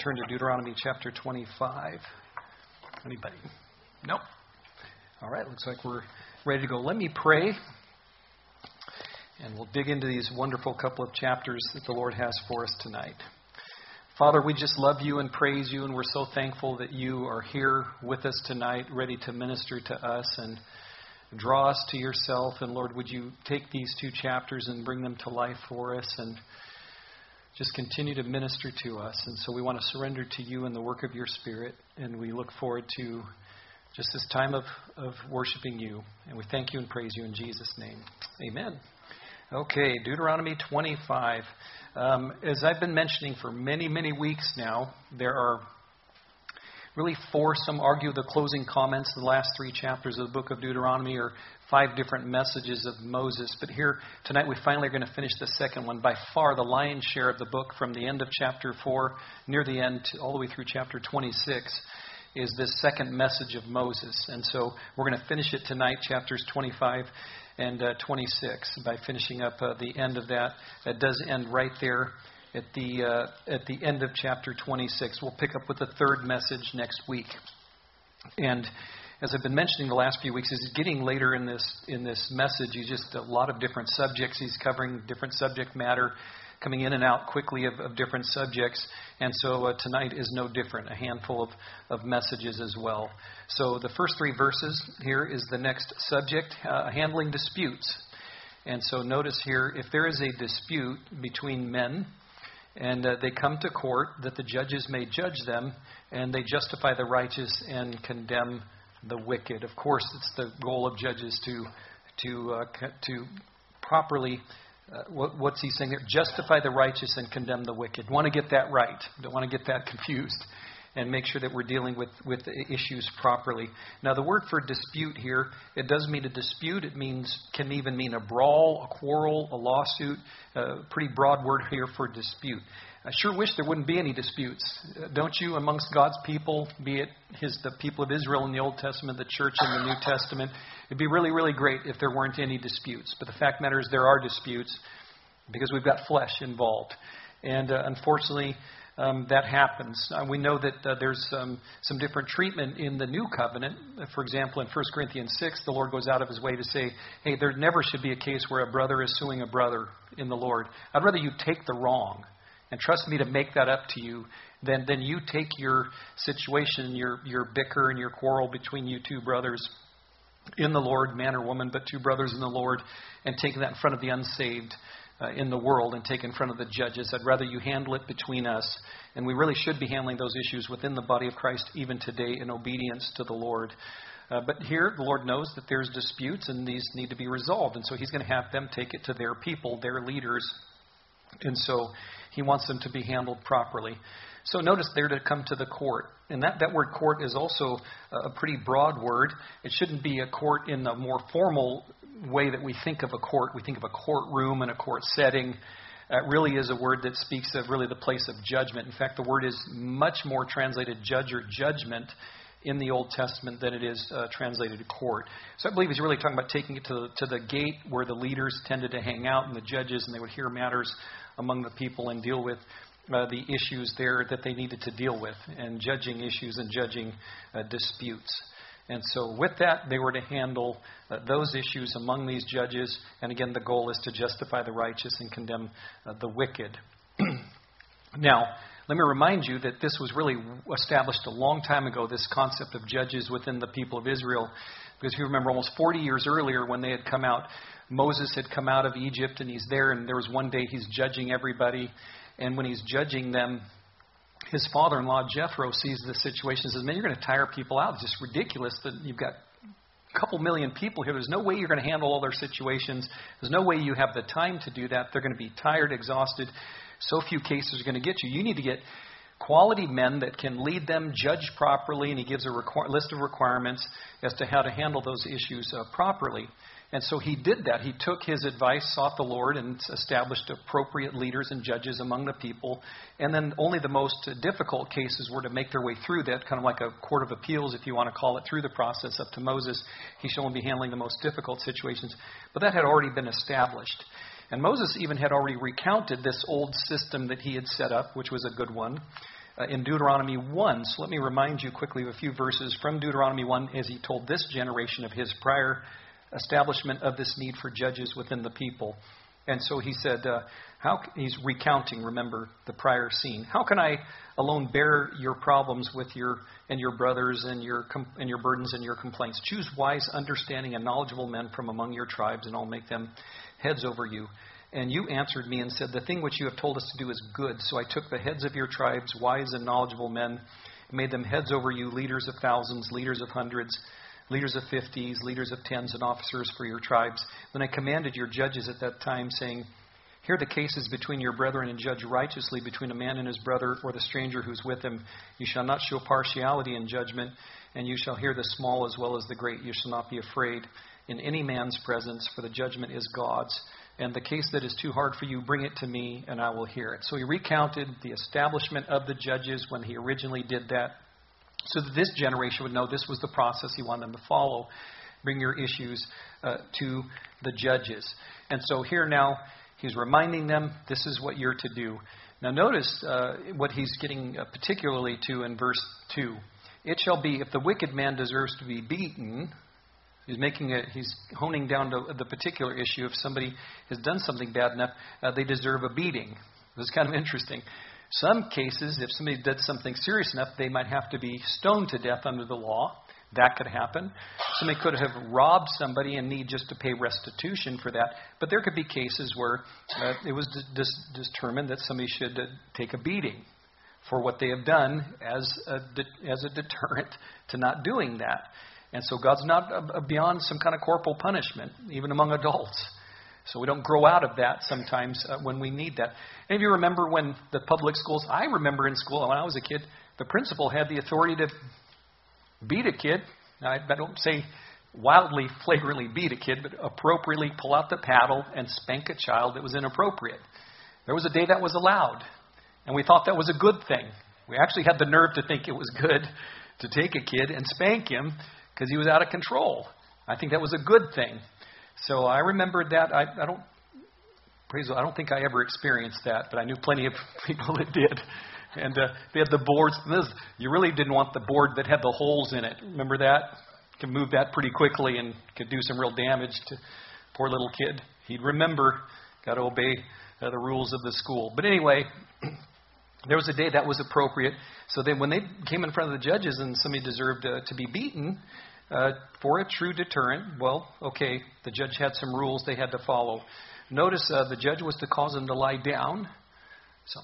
turn to Deuteronomy chapter 25. Anybody? Nope. All right, looks like we're ready to go. Let me pray, and we'll dig into these wonderful couple of chapters that the Lord has for us tonight. Father, we just love you and praise you, and we're so thankful that you are here with us tonight, ready to minister to us and draw us to yourself. And Lord, would you take these two chapters and bring them to life for us and just continue to minister to us. And so we want to surrender to you and the work of your Spirit, and we look forward to just this time of worshiping you. And we thank you and praise you in Jesus' name. Amen. Okay, Deuteronomy 25. As I've been mentioning for many, many weeks now, there are really four, some argue the closing comments. The last three chapters of the book of Deuteronomy are 5 different messages of Moses. But here tonight we finally are going to finish the second one. By far the lion's share of the book, from the end of chapter 4 near the end all the way through chapter 26, is this second message of Moses. And so we're going to finish it tonight, chapters 25 and 26, by finishing up the end of that. That does end right there at the end of chapter 26. We'll pick up with the third message next week. And as I've been mentioning the last few weeks, as he's getting later in this message, he's just a lot of different subjects. He's covering different subject matter, coming in and out quickly of different subjects. And so tonight is no different, a handful of messages as well. So the first 3 verses here is the next subject, handling disputes. And so notice here, if there is a dispute between men, and they come to court, that the judges may judge them, and they justify the righteous and condemn the wicked. Of course, it's the goal of judges to properly, what's he saying there? Justify the righteous and condemn the wicked. Want to get that right. Don't want to get that confused. And make sure that we're dealing with the issues properly. Now, the word for dispute here, it does mean a dispute. It can even mean a brawl, a quarrel, a lawsuit. Pretty broad word here for dispute. I sure wish there wouldn't be any disputes. Don't you, amongst God's people, be it the people of Israel in the Old Testament, the church in the New Testament? It'd be really, really great if there weren't any disputes. But the fact matter is there are disputes because we've got flesh involved. And unfortunately, that happens. We know that there's some different treatment in the New Covenant. For example, in 1 Corinthians 6, the Lord goes out of his way to say, hey, there never should be a case where a brother is suing a brother in the Lord. I'd rather you take the wrong and trust me to make that up to you than you take your situation, your bicker and your quarrel between you two brothers in the Lord, man or woman, but 2 brothers in the Lord, and take that in front of the unsaved in the world and take in front of the judges. I'd rather you handle it between us. And we really should be handling those issues within the body of Christ even today in obedience to the Lord. But here the Lord knows that there's disputes and these need to be resolved. And so he's going to have them take it to their people, their leaders. And so he wants them to be handled properly. So notice they're to come to the court. And that word court is also a pretty broad word. It shouldn't be a court in the more formal way that we think of a court. We think of a courtroom and a court setting. It really is a word that speaks of really the place of judgment. In fact, the word is much more translated judge or judgment in the Old Testament than it is translated court. So I believe he's really talking about taking it to the gate where the leaders tended to hang out and the judges, and they would hear matters among the people and deal with the issues there that they needed to deal with, and judging issues and judging disputes. And so with that, they were to handle those issues among these judges. And again, the goal is to justify the righteous and condemn the wicked. Now, let me remind you that this was really established a long time ago, this concept of judges within the people of Israel. Because if you remember, almost 40 years earlier when they had come out, Moses had come out of Egypt and he's there, and there was one day he's judging everybody. And when he's judging them, his father-in-law, Jethro, sees the situation and says, man, you're going to tire people out. It's just ridiculous that you've got a couple million people here. There's no way you're going to handle all their situations. There's no way you have the time to do that. They're going to be tired, exhausted. So few cases are going to get you. You need to get quality men that can lead them, judge properly, and he gives a list of requirements as to how to handle those issues properly. And so he did that. He took his advice, sought the Lord, and established appropriate leaders and judges among the people. And then only the most difficult cases were to make their way through that, kind of like a court of appeals, if you want to call it, through the process up to Moses. He should only be handling the most difficult situations. But that had already been established. And Moses even had already recounted this old system that he had set up, which was a good one. in Deuteronomy 1. So let me remind you quickly of a few verses from Deuteronomy 1 as he told this generation of his prior establishment of this need for judges within the people. And so he said, he's recounting, remember, the prior scene. How can I alone bear your problems with your brothers and your burdens and your complaints? Choose wise, understanding, and knowledgeable men from among your tribes, and I'll make them heads over you. And you answered me and said, the thing which you have told us to do is good. So I took the heads of your tribes, wise and knowledgeable men, made them heads over you, leaders of thousands, leaders of hundreds, leaders of 50s, leaders of tens, and officers for your tribes. Then I commanded your judges at that time, saying, hear the cases between your brethren and judge righteously between a man and his brother or the stranger who's with him. You shall not show partiality in judgment, and you shall hear the small as well as the great. You shall not be afraid in any man's presence, for the judgment is God's. And the case that is too hard for you, bring it to me, and I will hear it. So he recounted the establishment of the judges when he originally did that, so that this generation would know this was the process he wanted them to follow. Bring your issues to the judges. And so here now, he's reminding them, this is what you're to do. Now notice what he's getting particularly to in verse 2. It shall be, if the wicked man deserves to be beaten, he's honing down to the particular issue. If somebody has done something bad enough, they deserve a beating. This is kind of interesting. Some cases, if somebody did something serious enough, they might have to be stoned to death under the law. That could happen. Somebody could have robbed somebody and need just to pay restitution for that. But there could be cases where it was determined that somebody should take a beating for what they have done as a deterrent to not doing that. And so God's not beyond some kind of corporal punishment, even among adults. So we don't grow out of that sometimes when we need that. Any of you remember when the public schools, I remember in school when I was a kid, the principal had the authority to beat a kid. Now, I don't say wildly, flagrantly beat a kid, but appropriately pull out the paddle and spank a child that was inappropriate. There was a day that was allowed, and we thought that was a good thing. We actually had the nerve to think it was good to take a kid and spank him because he was out of control. I think that was a good thing. So I remembered that. I don't think I ever experienced that, but I knew plenty of people that did. And they had the boards. You really didn't want the board that had the holes in it. Remember that? You could move that pretty quickly and could do some real damage to poor little kid. He'd remember, got to obey the rules of the school. But anyway, there was a day that was appropriate. So then when they came in front of the judges and somebody deserved to be beaten for a true deterrent, well, okay, the judge had some rules they had to follow. Notice the judge was to cause them to lie down. So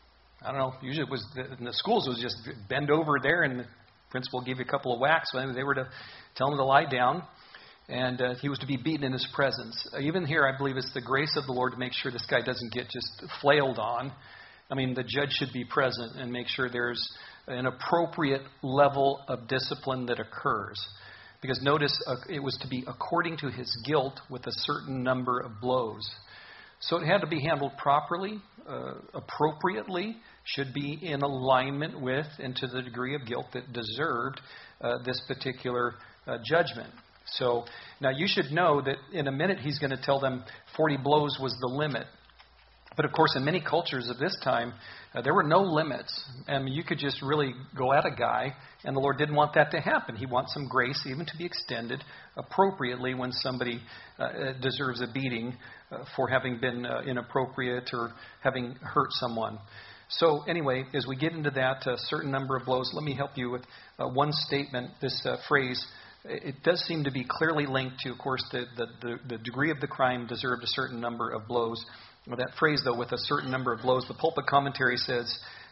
I don't know, usually it was in the schools it was just bend over there and the principal gave you a couple of whacks. So they were to tell him to lie down, and he was to be beaten in his presence. Even here I believe it's the grace of the Lord to make sure this guy doesn't get just flailed on. I mean, the judge should be present and make sure there's an appropriate level of discipline that occurs. Because notice, it was to be according to his guilt with a certain number of blows. So it had to be handled properly, appropriately, should be in alignment with and to the degree of guilt that deserved this particular judgment. So now you should know that in a minute he's going to tell them 40 blows was the limit. But of course, in many cultures of this time, there were no limits. I mean, you could just really go at a guy, and the Lord didn't want that to happen. He wants some grace even to be extended appropriately when somebody deserves a beating for having been inappropriate or having hurt someone. So anyway, as we get into that certain number of blows, let me help you with one statement, this phrase. It does seem to be clearly linked to, of course, the degree of the crime deserved a certain number of blows. That phrase, though, with a certain number of blows, the pulpit commentary says,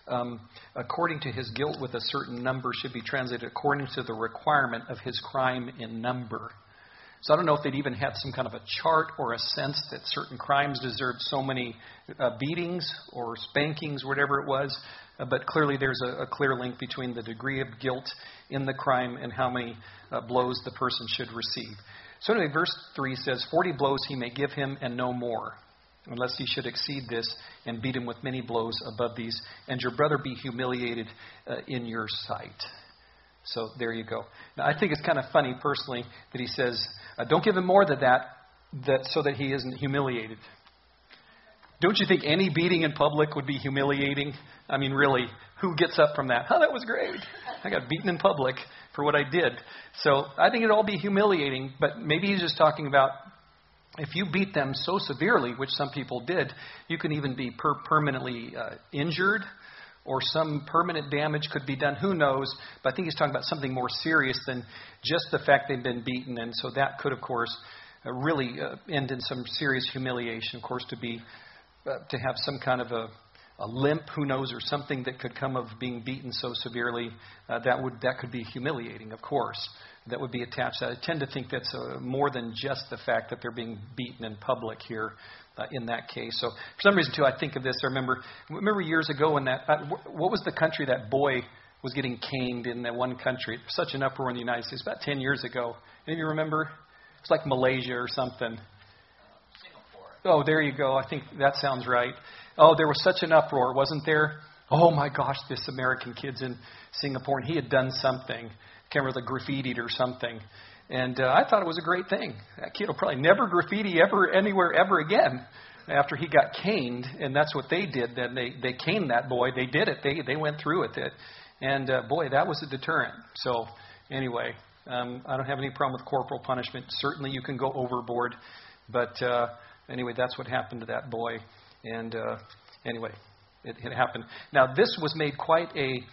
according to his guilt with a certain number should be translated according to the requirement of his crime in number. So I don't know if they'd even had some kind of a chart or a sense that certain crimes deserved so many beatings or spankings, whatever it was. But clearly there's a clear link between the degree of guilt in the crime and how many blows the person should receive. So anyway, verse 3 says, 40 blows he may give him and no more, unless he should exceed this and beat him with many blows above these, and your brother be humiliated in your sight. So there you go. Now I think it's kind of funny personally that he says, don't give him more than that so that he isn't humiliated. Don't you think any beating in public would be humiliating? I mean, really, Who gets up from that? Oh, that was great. I got beaten in public for what I did. So I think it'd all be humiliating, but maybe he's just talking about if you beat them so severely, which some people did, you can even be permanently injured, or some permanent damage could be done. Who knows? But I think he's talking about something more serious than just the fact they've been beaten. And so that could, of course, really end in some serious humiliation. Of course, to have some kind of a limp, who knows, or something that could come of being beaten so severely, that could be humiliating, of course. That would be attached. I tend to think that's more than just the fact that they're being beaten in public here in that case. So for some reason, too, I think of this. I remember years ago when what was the country that boy was getting caned in that one country? Such an uproar in the United States about 10 years ago. Any of you remember? It's like Malaysia or something. Singapore. Oh, there you go. I think that sounds right. Oh, there was such an uproar, wasn't there? Oh my gosh, this American kid's in Singapore, and he had done something. I can't remember, graffitied or something. And I thought it was a great thing. That kid will probably never graffiti anywhere ever again after he got caned. And that's what they did. Then they caned that boy. They did it. They went through with it. And boy, that was a deterrent. So anyway, I don't have any problem with corporal punishment. Certainly you can go overboard. But anyway, that's what happened to that boy. And anyway, it happened. Now, this was made quite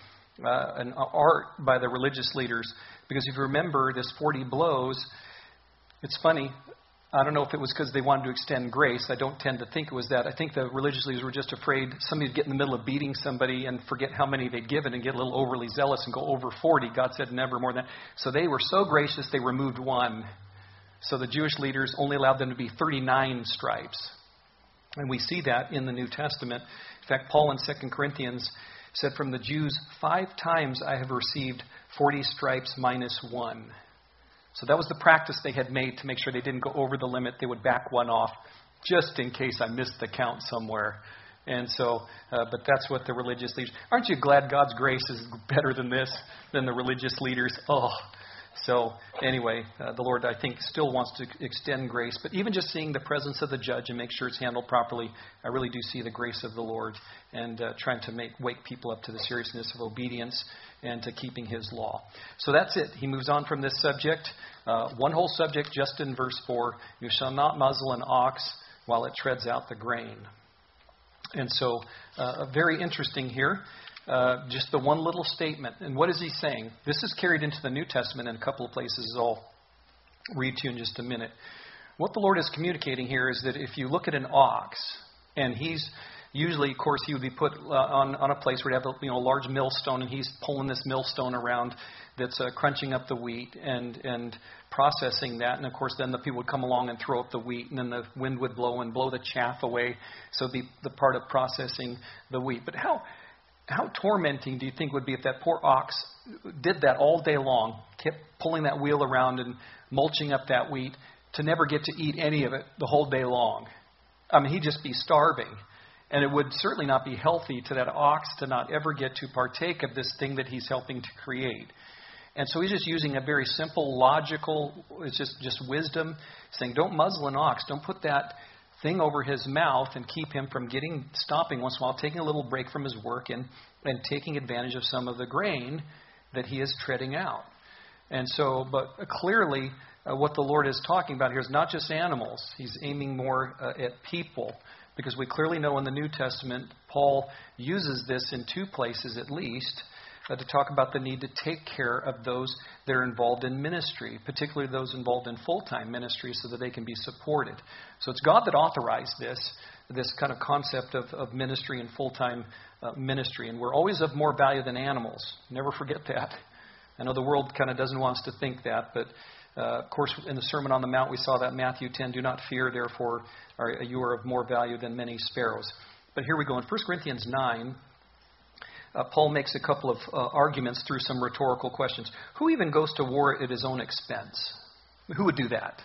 an art by the religious leaders, because if you remember this 40 blows, it's funny. I don't know if it was because they wanted to extend grace. I don't tend to think it was that. I think the religious leaders were just afraid somebody would get in the middle of beating somebody and forget how many they'd given and get a little overly zealous and go over 40. God said never more than that. So they were so gracious they removed one. So the Jewish leaders only allowed them to be 39 stripes. And we see that in the New Testament. In fact, Paul in 2 Corinthians said, from the Jews, 5 times I have received 40 stripes minus 1. So that was the practice they had made to make sure they didn't go over the limit. They would back one off just in case I missed the count somewhere. And so, but that's what the religious leaders... Aren't you glad God's grace is better than this, than the religious leaders? Oh, so anyway, the Lord, I think, still wants to extend grace. But even just seeing the presence of the judge and make sure it's handled properly, I really do see the grace of the Lord and trying to wake people up to the seriousness of obedience and to keeping His law. So that's it. He moves on from this subject. One whole subject just in verse 4. You shall not muzzle an ox while it treads out the grain. And so very interesting here. Just the one little statement. And what is he saying? This is carried into the New Testament in a couple of places I'll read to you in just a minute. What the Lord is communicating here is that if you look at an ox, and he's usually, of course, he would be put on a place where you have a large millstone, and he's pulling this millstone around that's crunching up the wheat and processing that. And, of course, then the people would come along and throw up the wheat, and then the wind would blow and blow the chaff away. So it'd be the part of processing the wheat. But how tormenting do you think would be if that poor ox did that all day long, kept pulling that wheel around and mulching up that wheat to never get to eat any of it the whole day long? I mean, he'd just be starving. And it would certainly not be healthy to that ox to not ever get to partake of this thing that he's helping to create. And so he's just using a very simple, logical, it's just wisdom, saying don't muzzle an ox. Don't put that thing over his mouth and keep him from stopping once in a while, taking a little break from his work and taking advantage of some of the grain that he is treading out. And so, but clearly what the Lord is talking about here is not just animals. He's aiming more at people, because we clearly know in the New Testament, Paul uses this in 2 places at least, to talk about the need to take care of those that are involved in ministry, particularly those involved in full-time ministry, so that they can be supported. So it's God that authorized this kind of concept of ministry and full-time ministry. And we're always of more value than animals. Never forget that. I know the world kind of doesn't want us to think that, but of course, in the Sermon on the Mount, we saw that Matthew 10, do not fear, therefore you are of more value than many sparrows. But here we go. In 1 Corinthians 9, Paul makes a couple of arguments through some rhetorical questions. Who even goes to war at his own expense? Who would do that?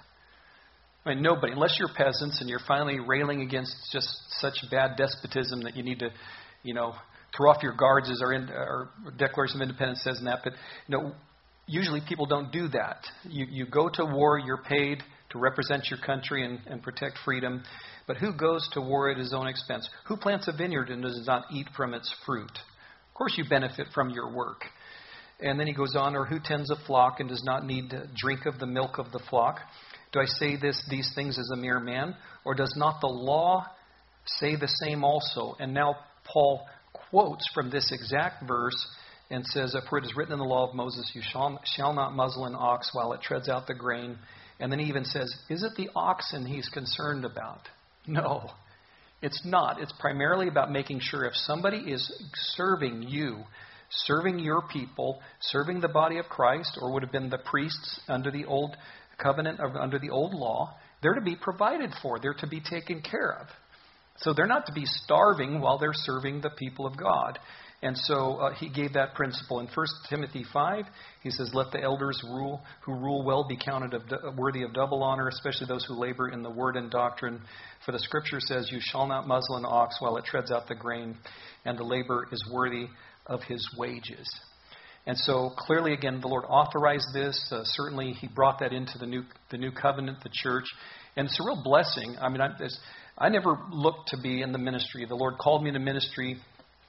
I mean, nobody, unless you're peasants and you're finally railing against just such bad despotism that you need to, throw off your guards, as our Declaration of Independence says in that. But, usually people don't do that. You go to war, you're paid to represent your country and protect freedom. But who goes to war at his own expense? Who plants a vineyard and does not eat from its fruit? Of course you benefit from your work. And then he goes on, or who tends a flock and does not need to drink of the milk of the flock? Do I say these things as a mere man? Or does not the law say the same also? And now Paul quotes from this exact verse and says, for it is written in the law of Moses, you shall not muzzle an ox while it treads out the grain. And then he even says, is it the oxen he's concerned about? No, it's not. It's primarily about making sure if somebody is serving you, serving your people, serving the body of Christ, or would have been the priests under the old covenant, or under the old law, they're to be provided for. They're to be taken care of. So they're not to be starving while they're serving the people of God. And so he gave that principle. In 1 Timothy 5, he says, let the elders who rule well be counted worthy of double honor, especially those who labor in the word and doctrine. For the scripture says, you shall not muzzle an ox while it treads out the grain, and the labor is worthy of his wages. And so clearly, again, the Lord authorized this. Certainly he brought that into the new covenant, the church. And it's a real blessing. I mean, I never looked to be in the ministry. The Lord called me to ministry.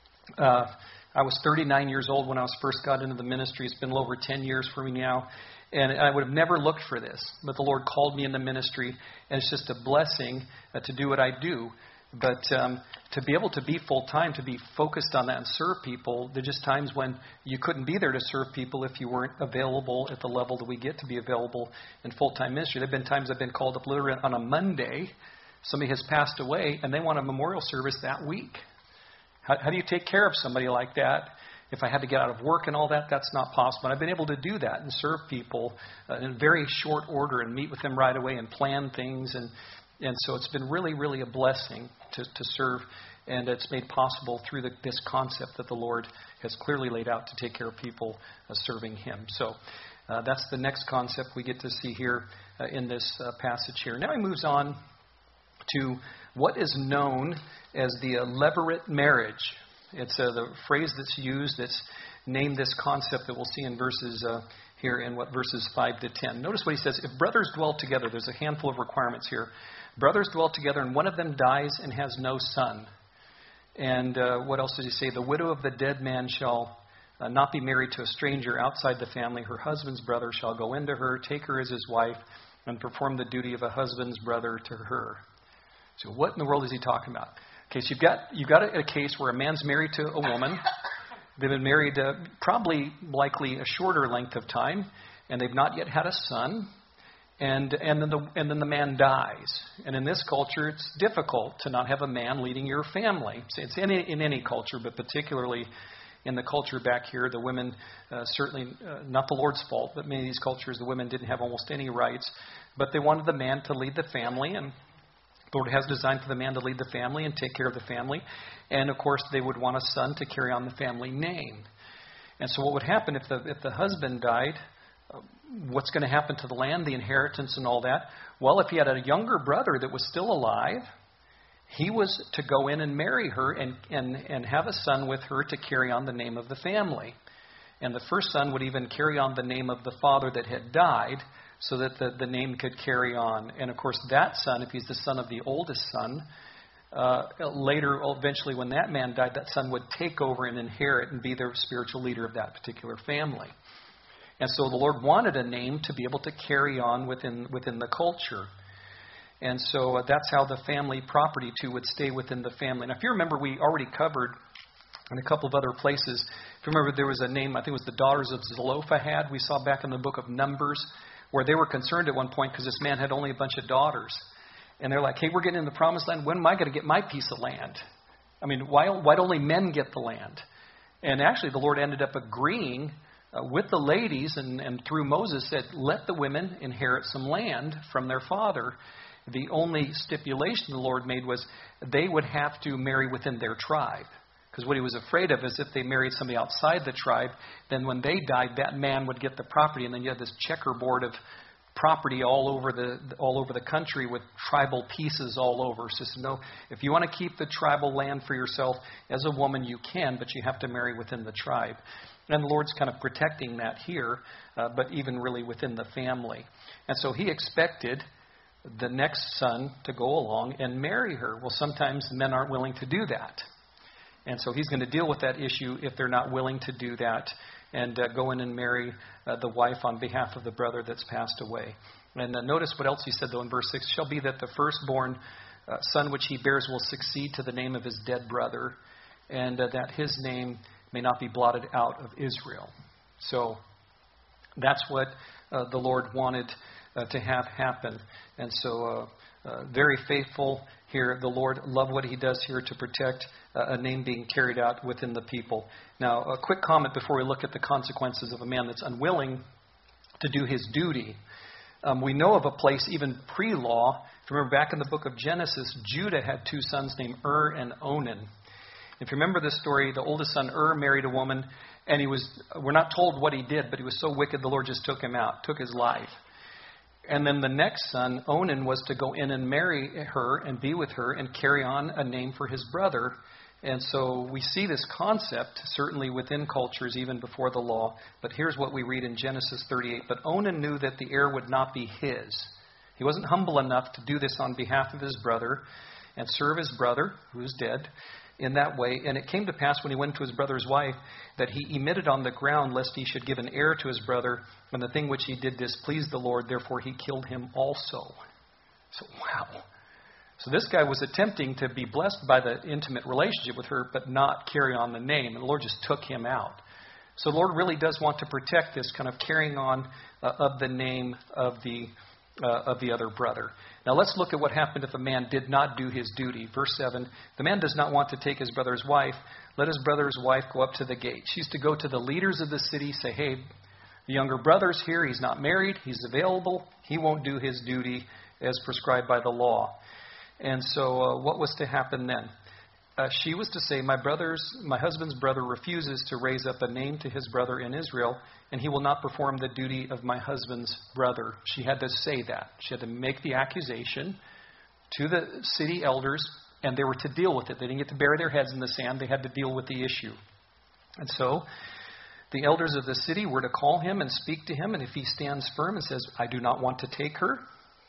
I was 39 years old when I first got into the ministry. It's been a little over 10 years for me now. And I would have never looked for this. But the Lord called me in the ministry. And it's just a blessing to do what I do. But to be able to be full-time, to be focused on that and serve people, there are just times when you couldn't be there to serve people if you weren't available at the level that we get to be available in full-time ministry. There have been times I've been called up literally on a Monday. Somebody has passed away, and they want a memorial service that week. How do you take care of somebody like that? If I had to get out of work and all that, that's not possible. And I've been able to do that and serve people in very short order and meet with them right away and plan things. And so it's been really, really a blessing to serve. And it's made possible through this concept that the Lord has clearly laid out to take care of people serving Him. So that's the next concept we get to see here in this passage here. Now he moves on to what is known as the levirate marriage. It's the phrase that's used that's named this concept that we'll see in verses here in verses 5 to 10. Notice what he says. If brothers dwell together, there's a handful of requirements here. Brothers dwell together and one of them dies and has no son. And what else does he say? The widow of the dead man shall not be married to a stranger outside the family. Her husband's brother shall go into her, take her as his wife, and perform the duty of a husband's brother to her. So what in the world is he talking about? Okay, so you've got a case where a man's married to a woman. They've been married probably likely a shorter length of time, and they've not yet had a son. And then the man dies. And in this culture, it's difficult to not have a man leading your family. It's in any culture, but particularly in the culture back here, the women, certainly not the Lord's fault, but many of these cultures, the women didn't have almost any rights. But they wanted the man to lead the family, and the Lord has designed for the man to lead the family and take care of the family. And, of course, they would want a son to carry on the family name. And so what would happen if the husband died? What's going to happen to the land, the inheritance, and all that? Well, if he had a younger brother that was still alive, he was to go in and marry her and have a son with her to carry on the name of the family. And the first son would even carry on the name of the father that had died, so that the name could carry on. And, of course, that son, if he's the son of the oldest son, later, eventually when that man died, that son would take over and inherit and be the spiritual leader of that particular family. And so the Lord wanted a name to be able to carry on within the culture. And so that's how the family property, too, would stay within the family. Now, if you remember, we already covered in a couple of other places. If you remember, there was a name, I think it was the daughters of Zelophehad, we saw back in the book of Numbers, where they were concerned at one point because this man had only a bunch of daughters. And they're like, hey, we're getting in the promised land. When am I going to get my piece of land? I mean, why do only men get the land? And actually, the Lord ended up agreeing with the ladies and through Moses said, let the women inherit some land from their father. The only stipulation the Lord made was they would have to marry within their tribe. Because what he was afraid of is if they married somebody outside the tribe, then when they died, that man would get the property. And then you had this checkerboard of property all over the country with tribal pieces all over. So no, if you want to keep the tribal land for yourself as a woman, you can, but you have to marry within the tribe. And the Lord's kind of protecting that here, but even really within the family. And so he expected the next son to go along and marry her. Well, sometimes men aren't willing to do that. And so he's going to deal with that issue if they're not willing to do that and go in and marry the wife on behalf of the brother that's passed away. And notice what else he said, though, in verse 6. Shall be that the firstborn son which he bears will succeed to the name of his dead brother, and that his name may not be blotted out of Israel. So that's what the Lord wanted to have happen. And so very faithful here. The Lord loved what he does here to protect a name being carried out within the people. Now, a quick comment before we look at the consequences of a man that's unwilling to do his duty. We know of a place, even pre-law. If you remember back in the book of Genesis, Judah had two sons named and Onan. If you remember this story, the oldest son, married a woman, and we're not told what he did, but he was so wicked, the Lord just took him out, took his life. And then the next son, Onan, was to go in and marry her and be with her and carry on a name for his brother. And so we see this concept, certainly within cultures, even before the law. But here's what we read in Genesis 38. But Onan knew that the heir would not be his. He wasn't humble enough to do this on behalf of his brother and serve his brother, who is dead, in that way. And it came to pass when he went to his brother's wife that he emitted on the ground lest he should give an heir to his brother. And the thing which he did displeased the Lord. Therefore he killed him also. So, wow. So this guy was attempting to be blessed by the intimate relationship with her, but not carry on the name. And the Lord just took him out. So the Lord really does want to protect this kind of carrying on of the name of the other brother. Now let's look at what happened if a man did not do his duty. Verse 7, the man does not want to take his brother's wife. Let his brother's wife go up to the gate. She's to go to the leaders of the city, say, hey, the younger brother's here. He's not married. He's available. He won't do his duty as prescribed by the law. And so what was to happen then? She was to say, my husband's brother refuses to raise up a name to his brother in Israel, and he will not perform the duty of my husband's brother. She had to say that. She had to make the accusation to the city elders, and they were to deal with it. They didn't get to bury their heads in the sand. They had to deal with the issue. And so the elders of the city were to call him and speak to him, and if he stands firm and says, I do not want to take her,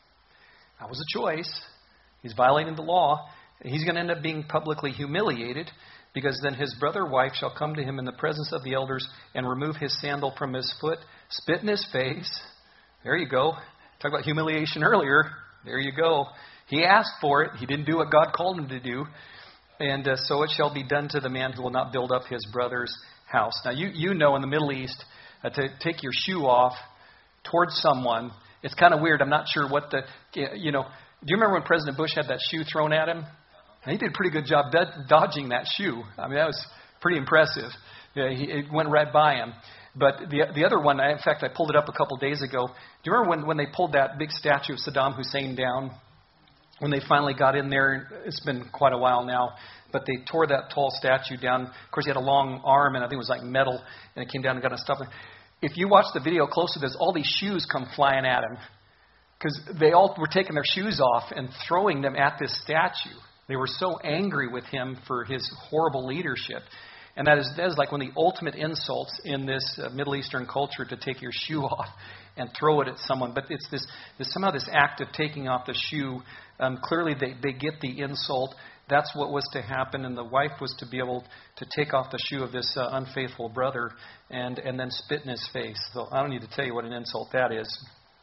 that was a choice. He's violating the law. He's going to end up being publicly humiliated, because then his brother wife shall come to him in the presence of the elders and remove his sandal from his foot, spit in his face. There you go. Talk about humiliation earlier. There you go. He asked for it. He didn't do what God called him to do. And so it shall be done to the man who will not build up his brother's house. Now, you know in the Middle East, to take your shoe off towards someone, it's kind of weird. I'm not sure what do you remember when President Bush had that shoe thrown at him? And he did a pretty good job dodging that shoe. I mean, that was pretty impressive. Yeah, it went right by him. But the other one, in fact, I pulled it up a couple days ago. Do you remember when they pulled that big statue of Saddam Hussein down? When they finally got in there, it's been quite a while now, but they tore that tall statue down. Of course, he had a long arm, and I think it was like metal, and it came down and got on stuff. If you watch the video closely, there's all these shoes come flying at him, because they all were taking their shoes off and throwing them at this statue. They were so angry with him for his horrible leadership. And that is like one of the ultimate insults in this Middle Eastern culture, to take your shoe off and throw it at someone. But it's somehow this act of taking off the shoe. Clearly they get the insult. That's what was to happen. And the wife was to be able to take off the shoe of this unfaithful brother and then spit in his face. So I don't need to tell you what an insult that is.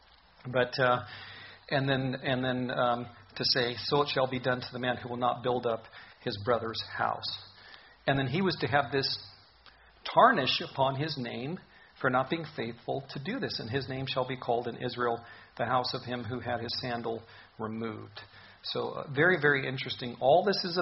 But and then to say, so it shall be done to the man who will not build up his brother's house. And then he was to have this tarnish upon his name for not being faithful to do this. And his name shall be called in Israel, the house of him who had his sandal removed. So very, very interesting. All this is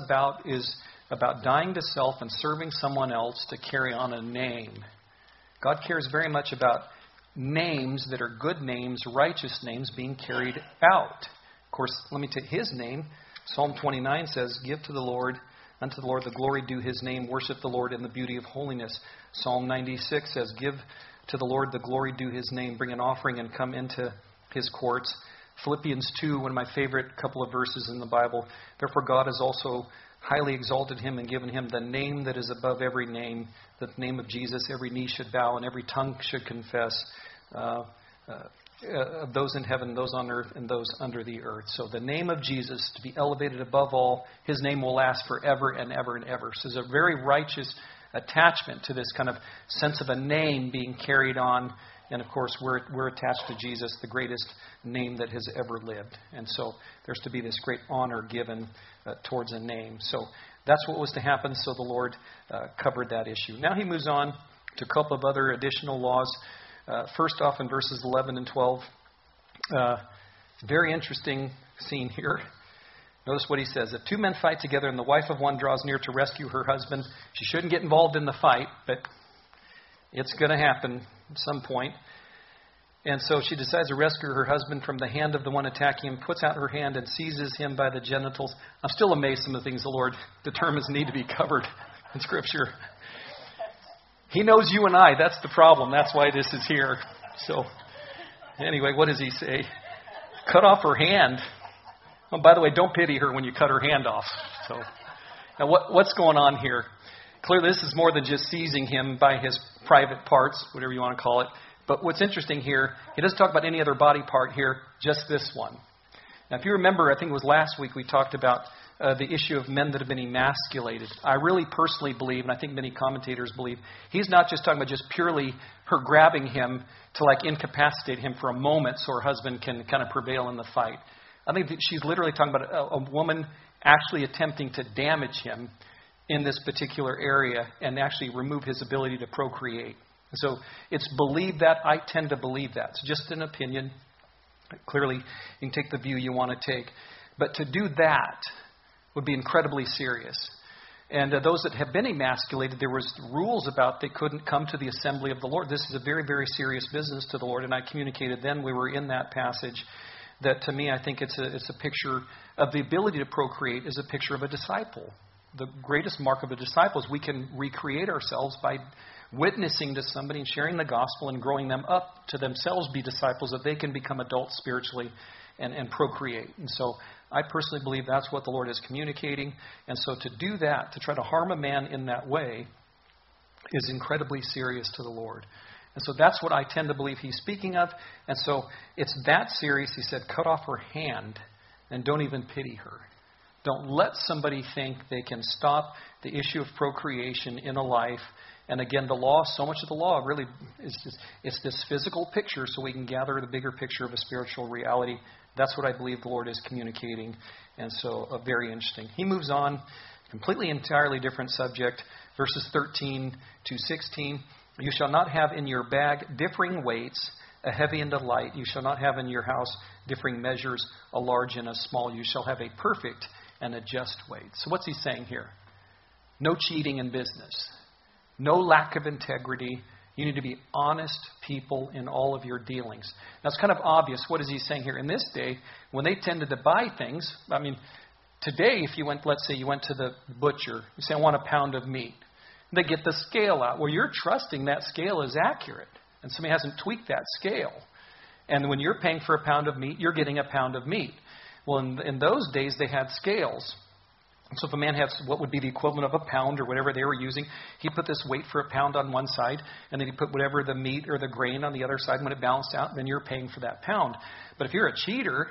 about dying to self and serving someone else to carry on a name. God cares very much about names that are good names, righteous names being carried out. Of course, let me take his name. Psalm 29 says, give to the Lord, unto the Lord the glory due his name. Worship the Lord in the beauty of holiness. Psalm 96 says, give to the Lord the glory due his name. Bring an offering and come into his courts. Philippians 2, one of my favorite couple of verses in the Bible. Therefore God has also highly exalted him and given him the name that is above every name, that the name of Jesus every knee should bow and every tongue should confess. of those in heaven, those on earth, and those under the earth. So the name of Jesus to be elevated above all. His name will last forever and ever and ever. So there's a very righteous attachment to this kind of sense of a name being carried on. And of course, we're attached to Jesus, the greatest name that has ever lived. And so there's to be this great honor given towards a name. So that's what was to happen. So the Lord covered that issue. Now he moves on to a couple of other additional laws. First off, in verses 11 and 12, very interesting scene here. Notice what he says. If two men fight together and the wife of one draws near to rescue her husband, she shouldn't get involved in the fight, but it's going to happen at some point. And so she decides to rescue her husband from the hand of the one attacking him, puts out her hand and seizes him by the genitals. I'm still amazed some of the things the Lord determines need to be covered in Scripture. He knows you and I. That's the problem. That's why this is here. So, anyway, what does he say? Cut off her hand. Oh, by the way, don't pity her when you cut her hand off. So, now what's going on here? Clearly, this is more than just seizing him by his private parts, whatever you want to call it. But what's interesting here, he doesn't talk about any other body part here, just this one. Now, if you remember, I think it was last week we talked about the issue of men that have been emasculated. I really personally believe, and I think many commentators believe, he's not just talking about just purely her grabbing him to like incapacitate him for a moment so her husband can kind of prevail in the fight. I think that she's literally talking about a woman actually attempting to damage him in this particular area and actually remove his ability to procreate. So it's believed that. I tend to believe that. It's just an opinion. Clearly, you can take the view you want to take. But to do that would be incredibly serious. And those that have been emasculated, there was rules about they couldn't come to the assembly of the Lord. This is a very, very serious business to the Lord. And I communicated then, we were in that passage, that to me I think it's a picture of the ability to procreate is a picture of a disciple. The greatest mark of a disciple is we can recreate ourselves by witnessing to somebody and sharing the gospel and growing them up to themselves be disciples, that they can become adults spiritually and procreate. And so I personally believe that's what the Lord is communicating. And so to do that, to try to harm a man in that way, is incredibly serious to the Lord. And so that's what I tend to believe he's speaking of. And so it's that serious. He said, cut off her hand and don't even pity her. Don't let somebody think they can stop the issue of procreation in a life. And again, the law, so much of the law really is just, it's this physical picture so we can gather the bigger picture of a spiritual reality. That's what I believe the Lord is communicating. And so very interesting. He moves on, completely entirely different subject, verses 13 to 16. You shall not have in your bag differing weights, a heavy and a light. You shall not have in your house differing measures, a large and a small. You shall have a perfect and a just weight. So what's he saying here? No cheating in business. No lack of integrity. You need to be honest people in all of your dealings. Now, it's kind of obvious. What is he saying here? In this day, when they tended to buy things, I mean, today, if you went, let's say you went to the butcher, you say, I want a pound of meat. They get the scale out. Well, you're trusting that scale is accurate. And somebody hasn't tweaked that scale. And when you're paying for a pound of meat, you're getting a pound of meat. Well, in those days, they had scales. So if a man has what would be the equivalent of a pound or whatever they were using, he put this weight for a pound on one side, and then he put whatever the meat or the grain on the other side. When it balanced out, then you're paying for that pound. But if you're a cheater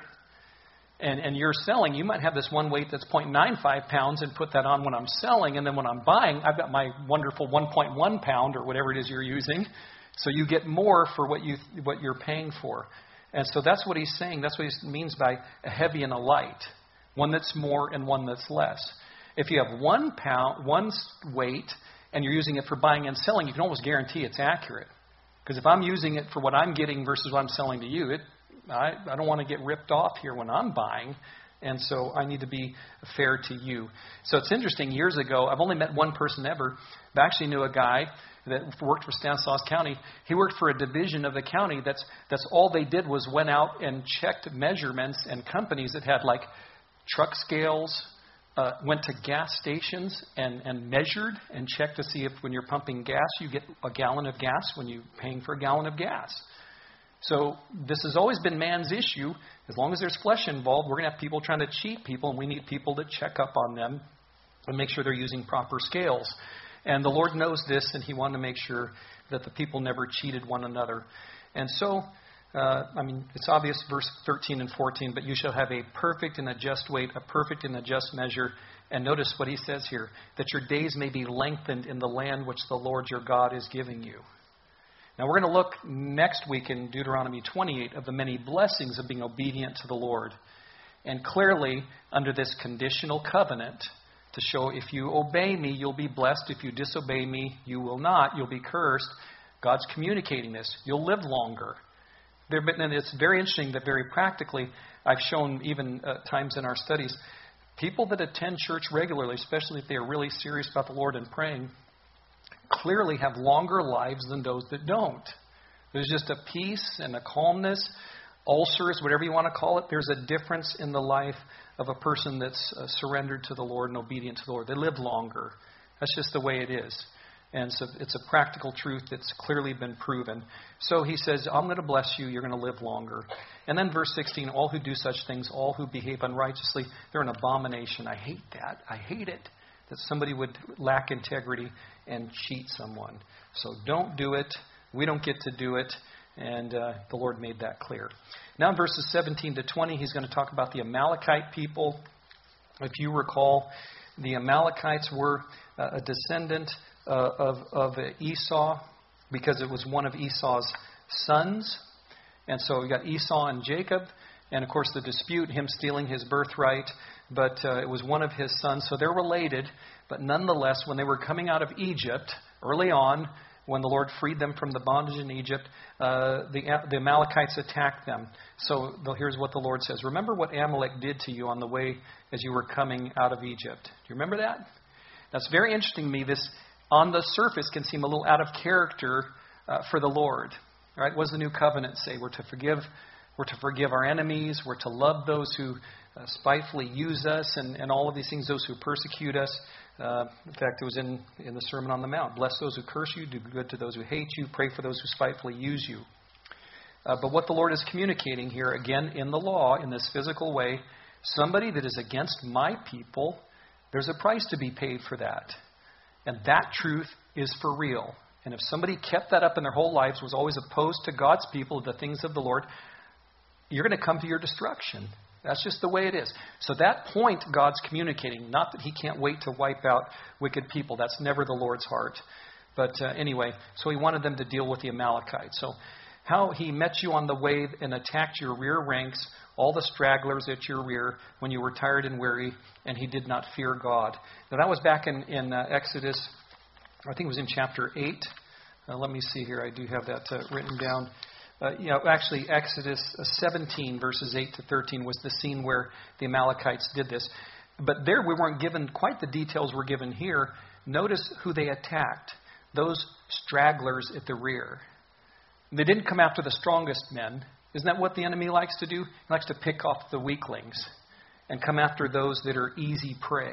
and you're selling, you might have this one weight that's 0.95 pounds and put that on when I'm selling, and then when I'm buying, I've got my wonderful 1.1 pound or whatever it is you're using. So you get more for what you're paying for. And so that's what he's saying. That's what he means by a heavy and a light. One that's more and one that's less. If you have 1 pound, one weight, and you're using it for buying and selling, you can almost guarantee it's accurate. Because if I'm using it for what I'm getting versus what I'm selling to you, I don't want to get ripped off here when I'm buying. And so I need to be fair to you. So it's interesting. Years ago, I've only met one person ever, but I actually knew a guy that worked for Stanislaus County. He worked for a division of the county that's all they did was went out and checked measurements, and companies that had like truck scales, went to gas stations and measured and checked to see if when you're pumping gas, you get a gallon of gas when you're paying for a gallon of gas. So this has always been man's issue. As long as there's flesh involved, we're going to have people trying to cheat people, and we need people to check up on them and make sure they're using proper scales. And the Lord knows this, and he wanted to make sure that the people never cheated one another. And so it's obvious, verse 13 and 14, but you shall have a perfect and a just weight, a perfect and a just measure. And notice what he says here, that your days may be lengthened in the land which the Lord your God is giving you. Now we're going to look next week in Deuteronomy 28 of the many blessings of being obedient to the Lord. And clearly, under this conditional covenant, to show if you obey me, you'll be blessed. If you disobey me, you will not. You'll be cursed. God's communicating this. You'll live longer. And it's very interesting that very practically, I've shown even times in our studies, people that attend church regularly, especially if they are really serious about the Lord and praying, clearly have longer lives than those that don't. There's just a peace and a calmness, ulcers, whatever you want to call it. There's a difference in the life of a person that's surrendered to the Lord and obedient to the Lord. They live longer. That's just the way it is. And so it's a practical truth that's clearly been proven. So he says, I'm going to bless you. You're going to live longer. And then verse 16, all who do such things, all who behave unrighteously, they're an abomination. I hate that. I hate it, that somebody would lack integrity and cheat someone. So don't do it. We don't get to do it. And the Lord made that clear. Now in verses 17 to 20, he's going to talk about the Amalekite people. If you recall, the Amalekites were a descendant of Esau, because it was one of Esau's sons. And so we got Esau and Jacob, and of course the dispute, him stealing his birthright, but it was one of his sons, so they're related. But nonetheless, when they were coming out of Egypt, early on, when the Lord freed them from the bondage in Egypt, the Amalekites attacked them. So here's what the Lord says. Remember what Amalek did to you on the way as you were coming out of Egypt. Do you remember that? That's very interesting to me. This, on the surface, can seem a little out of character for the Lord. Right? What does the new covenant say? We're to forgive our enemies. We're to love those who spitefully use us, and all of these things, those who persecute us. In fact, it was in the Sermon on the Mount. Bless those who curse you, do good to those who hate you, pray for those who spitefully use you. But what the Lord is communicating here, again, in the law, in this physical way, somebody that is against my people, there's a price to be paid for that. And that truth is for real. And if somebody kept that up in their whole lives, was always opposed to God's people, the things of the Lord, you're going to come to your destruction. That's just the way it is. So that point God's communicating, not that he can't wait to wipe out wicked people. That's never the Lord's heart. But anyway, so he wanted them to deal with the Amalekites. So how he met you on the way and attacked your rear ranks, all the stragglers at your rear when you were tired and weary, and he did not fear God. Now that was back in Exodus, I think it was in chapter 8. Let me see here. I do have that written down. Actually, Exodus 17, verses 8 to 13 was the scene where the Amalekites did this. But there we weren't given quite the details we're given here. Notice who they attacked. Those stragglers at the rear. They didn't come after the strongest men. Isn't that what the enemy likes to do? He likes to pick off the weaklings and come after those that are easy prey.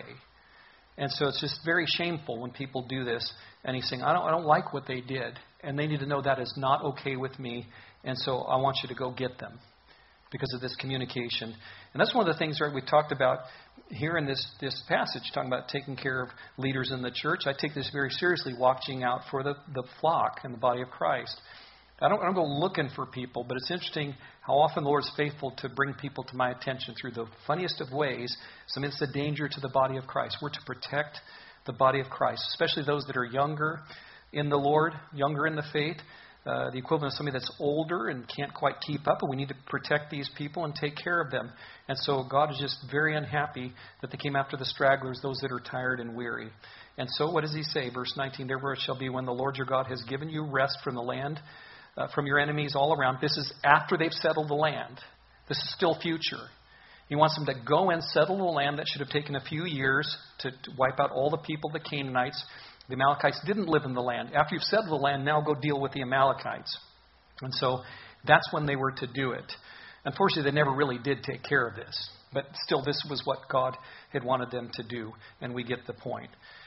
And so it's just very shameful when people do this. And he's saying, I don't like what they did. And they need to know that is not okay with me. And so I want you to go get them because of this communication. And that's one of the things we talked about here in this passage, talking about taking care of leaders in the church. I take this very seriously, watching out for the flock and the body of Christ. I don't go looking for people, but it's interesting how often the Lord is faithful to bring people to my attention through the funniest of ways. So it's a danger to the body of Christ. We're to protect the body of Christ, especially those that are younger in the Lord, younger in the faith. The equivalent of somebody that's older and can't quite keep up, but we need to protect these people and take care of them. And so God is just very unhappy that they came after the stragglers, those that are tired and weary. And so what does he say? Verse 19, therefore it shall be when the Lord your God has given you rest from the land, from your enemies all around. This is after they've settled the land. This is still future. He wants them to go and settle the land that should have taken a few years to wipe out all the people, the Canaanites. The Amalekites didn't live in the land. After you've settled the land, now go deal with the Amalekites. And so that's when they were to do it. Unfortunately, they never really did take care of this. But still, this was what God had wanted them to do, and we get the point.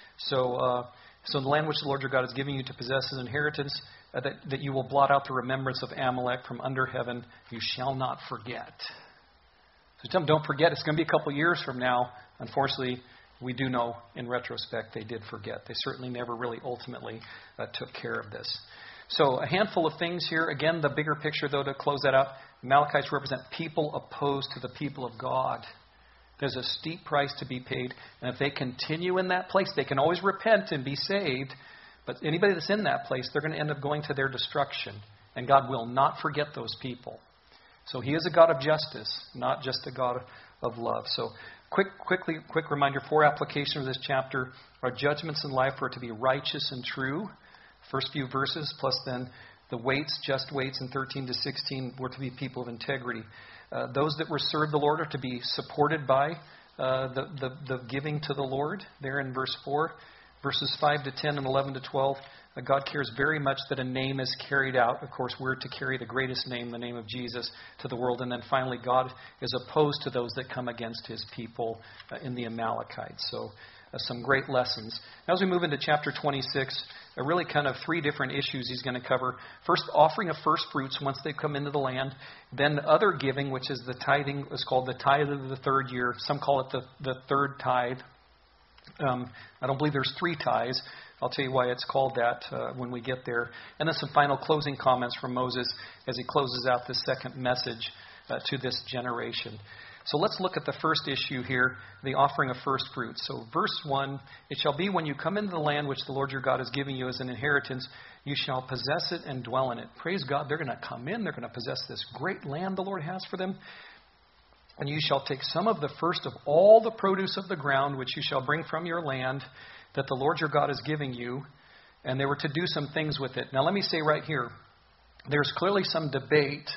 So the land which the Lord your God is giving you to possess as inheritance, that you will blot out the remembrance of Amalek from under heaven, you shall not forget. So tell them, don't forget, it's going to be a couple years from now. Unfortunately, we do know in retrospect they did forget. They certainly never really ultimately took care of this. So a handful of things here. Again, the bigger picture, though, to close that out, Amalekites represent people opposed to the people of God. There's a steep price to be paid. And if they continue in that place, they can always repent and be saved. But anybody that's in that place, they're going to end up going to their destruction. And God will not forget those people. So He is a God of justice, not just a God of love. So quick reminder, 4 applications of this chapter. Our judgments in life are to be righteous and true. First few verses, plus then the weights, just weights in 13 to 16 were to be people of integrity. Those that were served the Lord are to be supported by the giving to the Lord, there in verse 4. Verses 5 to 10 and 11 to 12, God cares very much that a name is carried out. Of course, we're to carry the greatest name, the name of Jesus, to the world. And then finally, God is opposed to those that come against His people in the Amalekites. So some great lessons. Now, as we move into chapter 26, really kind of 3 different issues He's going to cover. First, offering of first fruits once they come into the land. Then other giving, which is the tithing, is called the tithe of the 3rd year. Some call it the 3rd tithe. I don't believe there's 3 tithes. I'll tell you why it's called that when we get there. And then some final closing comments from Moses as he closes out this second message to this generation. So let's look at the first issue here, the offering of first fruits. So verse 1, it shall be when you come into the land which the Lord your God is giving you as an inheritance, you shall possess it and dwell in it. Praise God, they're going to come in, they're going to possess this great land the Lord has for them. And you shall take some of the first of all the produce of the ground, which you shall bring from your land, that the Lord your God is giving you. And they were to do some things with it. Now let me say right here, there's clearly some debate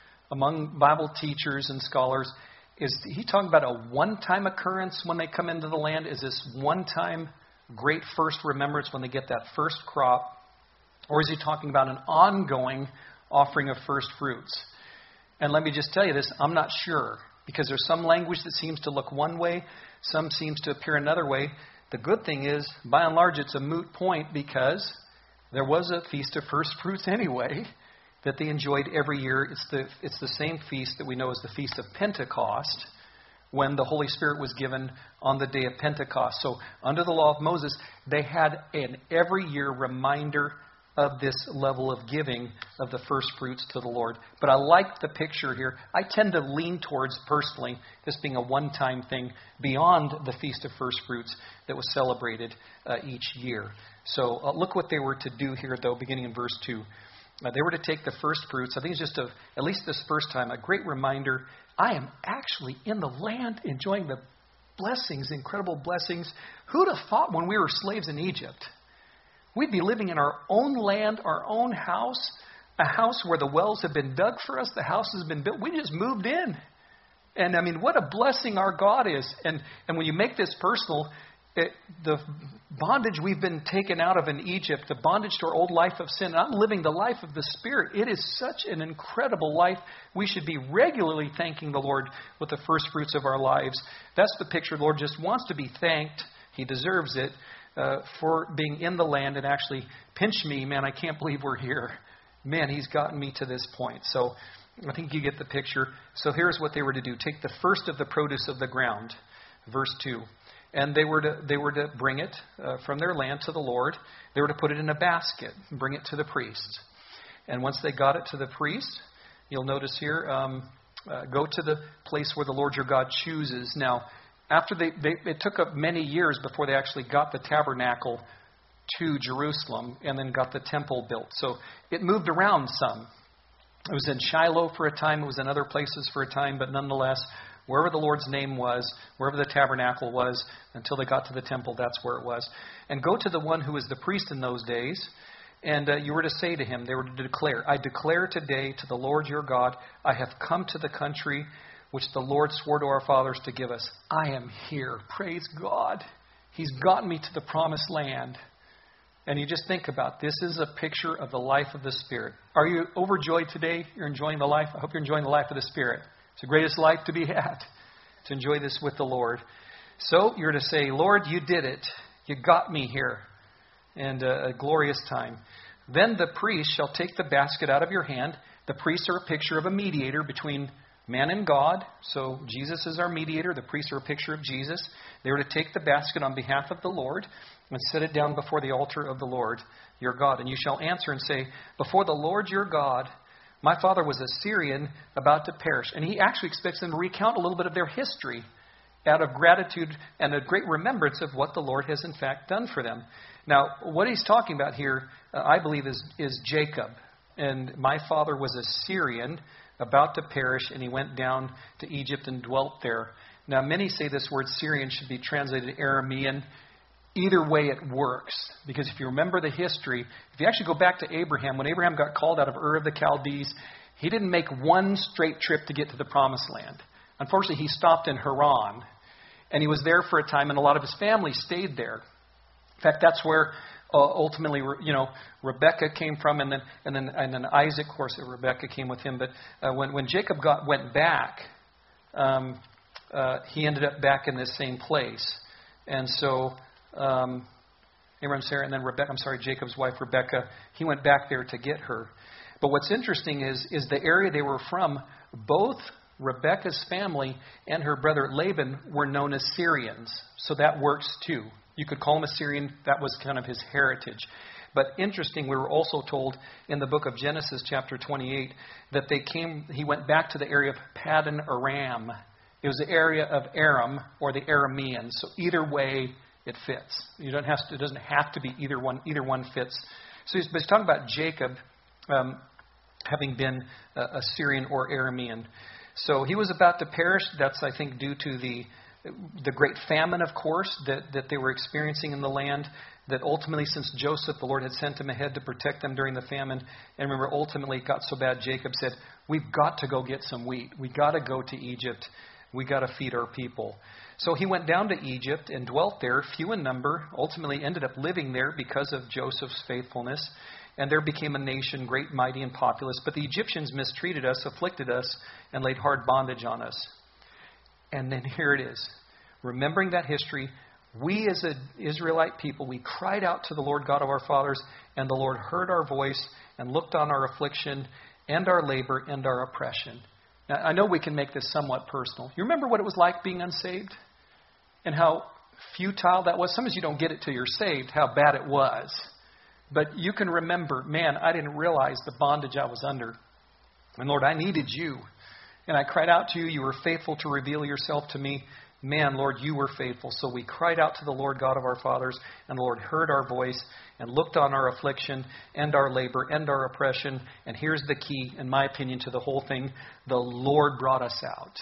among Bible teachers and scholars. Is he talking about a one-time occurrence when they come into the land? Is this one-time great first remembrance when they get that first crop? Or is he talking about an ongoing offering of first fruits? And let me just tell you this, I'm not sure. Because there's some language that seems to look one way, some seems to appear another way. The good thing is, by and large, it's a moot point because there was a feast of first fruits anyway that they enjoyed every year. It's the same feast that we know as the Feast of Pentecost, when the Holy Spirit was given on the day of Pentecost. So under the law of Moses, they had an every year reminder of this level of giving of the first fruits to the Lord. But I like the picture here. I tend to lean towards, personally, this being a one-time thing beyond the Feast of First Fruits that was celebrated each year. So look what they were to do here, though, beginning in verse 2. They were to take the first fruits. I think it's just, at least this first time, a great reminder. I am actually in the land enjoying the blessings, incredible blessings. Who'd have thought when we were slaves in Egypt, we'd be living in our own land, our own house, a house where the wells have been dug for us, the house has been built. We just moved in. And I mean, what a blessing our God is. And when you make this personal, the bondage we've been taken out of in Egypt, the bondage to our old life of sin, I'm living the life of the Spirit. It is such an incredible life. We should be regularly thanking the Lord with the first fruits of our lives. That's the picture. The Lord just wants to be thanked. He deserves it. For being in the land and actually pinch me, man, I can't believe we're here. Man, He's gotten me to this point. So I think you get the picture. So here's what they were to do. Take the first of the produce of the ground, verse 2. And they were to bring it from their land to the Lord. They were to put it in a basket and bring it to the priests. And once they got it to the priest, you'll notice here, go to the place where the Lord your God chooses. Now, after it took up many years before they actually got the tabernacle to Jerusalem and then got the temple built. So it moved around some. It was in Shiloh for a time. It was in other places for a time. But nonetheless, wherever the Lord's name was, wherever the tabernacle was, until they got to the temple, that's where it was. And go to the one who was the priest in those days. And you were to say to him, they were to declare, I declare today to the Lord your God, I have come to the country which the Lord swore to our fathers to give us. I am here. Praise God. He's gotten me to the promised land. And you just think about, this is a picture of the life of the Spirit. Are you overjoyed today? You're enjoying the life? I hope you're enjoying the life of the Spirit. It's the greatest life to be had, to enjoy this with the Lord. So you're to say, Lord, you did it. You got me here. And a glorious time. Then the priest shall take the basket out of your hand. The priests are a picture of a mediator between man and God. So Jesus is our mediator. The priests are a picture of Jesus. They were to take the basket on behalf of the Lord and set it down before the altar of the Lord your God. And you shall answer and say, before the Lord your God, my father was a Syrian about to perish. And he actually expects them to recount a little bit of their history out of gratitude and a great remembrance of what the Lord has in fact done for them. Now, what he's talking about here, I believe, is Jacob. And my father was a Syrian about to perish, and he went down to Egypt and dwelt there. Now, many say this word Syrian should be translated Aramean. Either way, it works. Because if you remember the history, if you actually go back to Abraham, when Abraham got called out of Ur of the Chaldees, he didn't make one straight trip to get to the Promised Land. Unfortunately, he stopped in Haran, and he was there for a time, and a lot of his family stayed there. In fact, that's where ultimately, Rebekah came from, and then Isaac, of course, Rebekah came with him. But when Jacob went back, he ended up back in this same place, and so Abraham, Sarah, and then Jacob's wife Rebekah, he went back there to get her. But what's interesting is the area they were from. Both Rebekah's family and her brother Laban were known as Syrians, so that works too. You could call him a Syrian. That was kind of his heritage. But interesting, we were also told in the book of Genesis, chapter 28, that he went back to the area of Paddan Aram. It was the area of Aram or the Arameans. So either way, it fits. It doesn't have to be either one. Either one fits. So he's talking about Jacob having been a Syrian or Aramean. So he was about to perish. That's, I think, due to the great famine, of course, that they were experiencing in the land, that ultimately, since Joseph, the Lord had sent him ahead to protect them during the famine. And remember, ultimately, it got so bad, Jacob said, we've got to go get some wheat. We've got to go to Egypt. We've got to feed our people. So he went down to Egypt and dwelt there, few in number, ultimately ended up living there because of Joseph's faithfulness. And there became a nation, great, mighty, and populous. But the Egyptians mistreated us, afflicted us, and laid hard bondage on us. And then here it is. Remembering that history, we as an Israelite people, we cried out to the Lord God of our fathers, and the Lord heard our voice and looked on our affliction and our labor and our oppression. Now, I know we can make this somewhat personal. You remember what it was like being unsaved? And how futile that was? Sometimes you don't get it till you're saved, how bad it was. But you can remember, man, I didn't realize the bondage I was under. And Lord, I needed you. And I cried out to you. You were faithful to reveal yourself to me. Man, Lord, you were faithful. So we cried out to the Lord God of our fathers, and the Lord heard our voice and looked on our affliction and our labor and our oppression. And here's the key, in my opinion, to the whole thing. The Lord brought us out.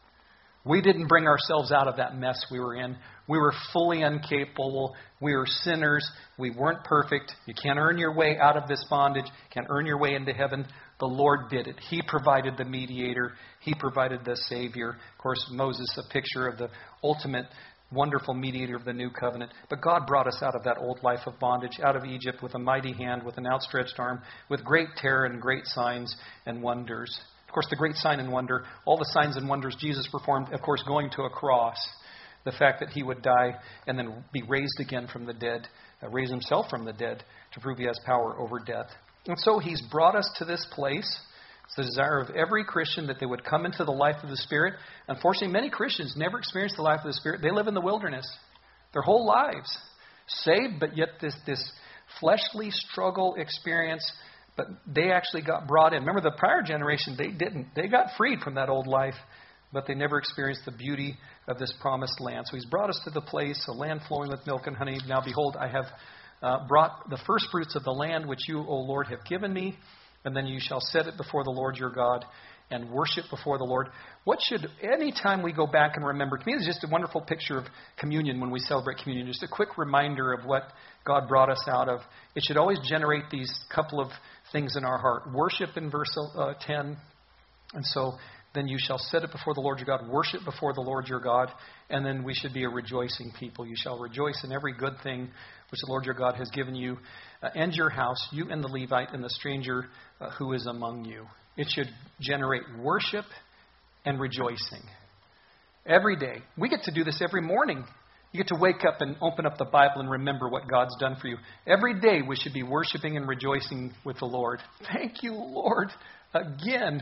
We didn't bring ourselves out of that mess we were in. We were fully incapable. We were sinners. We weren't perfect. You can't earn your way out of this bondage. You can't earn your way into heaven. The Lord did it. He provided the mediator. He provided the Savior. Of course, Moses, a picture of the ultimate wonderful mediator of the new covenant. But God brought us out of that old life of bondage, out of Egypt with a mighty hand, with an outstretched arm, with great terror and great signs and wonders. Of course, the great sign and wonder, all the signs and wonders Jesus performed, of course, going to a cross. The fact that he would die and then be raised again from the dead, raise himself from the dead to prove he has power over death. And so he's brought us to this place. It's the desire of every Christian that they would come into the life of the Spirit. Unfortunately, many Christians never experience the life of the Spirit. They live in the wilderness their whole lives. Saved, but yet this fleshly struggle experience. But they actually got brought in. Remember, the prior generation, they didn't. They got freed from that old life, but they never experienced the beauty of this promised land. So he's brought us to the place, a land flowing with milk and honey. Now, behold, I have brought the first fruits of the land which you, O Lord, have given me. And then you shall set it before the Lord your God and worship before the Lord. Any time we go back and remember, to me it's just a wonderful picture of communion when we celebrate communion. Just a quick reminder of what God brought us out of. It should always generate these couple of things in our heart. Worship in verse 10. And so then you shall set it before the Lord your God. Worship before the Lord your God. And then we should be a rejoicing people. You shall rejoice in every good thing which the Lord your God has given you, and your house, you and the Levite and the stranger who is among you. It should generate worship and rejoicing. Every day. We get to do this every morning. You get to wake up and open up the Bible and remember what God's done for you. Every day we should be worshiping and rejoicing with the Lord. Thank you, Lord, again